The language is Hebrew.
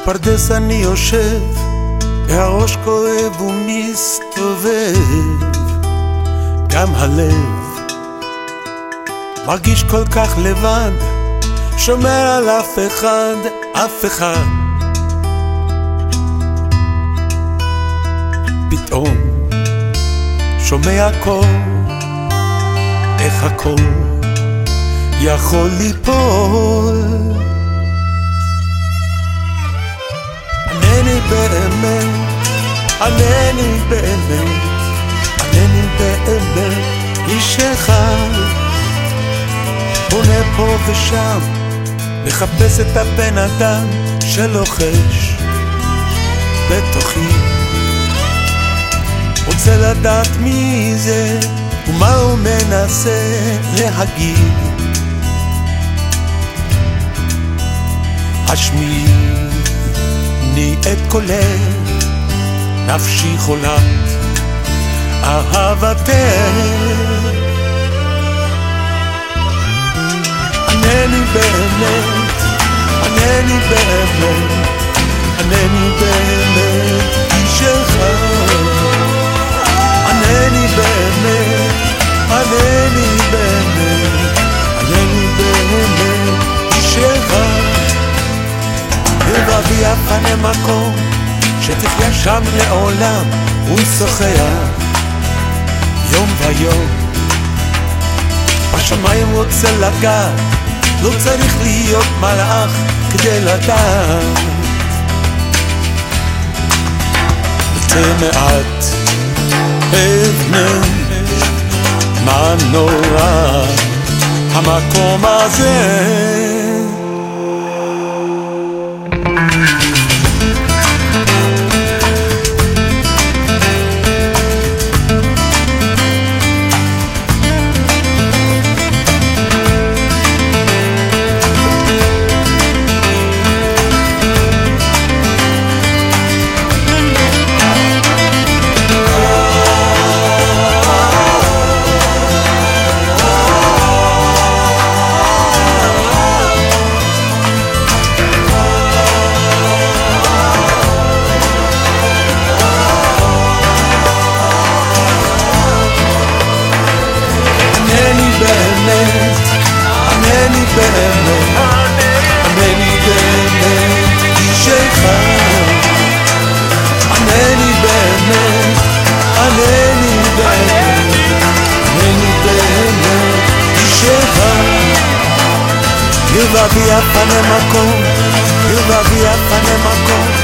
בפרדס אני יושב, והראש כואב ומסתובב, גם הלב מרגיש כל כך לבד, שומר על אף אחד, אף אחד. פתאום שומע קול, איך הכל יכול ליפול. ענני באמת, ענני באמת, ענני באמת, איש אחד פונה פה ושם, מחפש את הבן אדם שלוחש בתוכי. רוצה לדעת מי זה ומה הוא מנסה להגיד. השמיעי את קולך, נפשי חולת אהבתך. ענני באמת, ענני באמת, ענני באמת, איש אחד. ענני באמת, ענני באמת, ענני באמת, איש אחד. לבבי אפנה מקום שתחיה שם לעולם, הוא שוחח יום ויום. בשמיים רוצה לגעת, לא צריך להיות מלאך כדי לדעת. זה מעט אבן, מה נורא המקום הזה. ענני באמת, ענני באמת, איש אחד. ענני באמת, ענני באמת, ענני באמת, איש אחד. לבבי אפנה מקום, לבבי אפנה מקום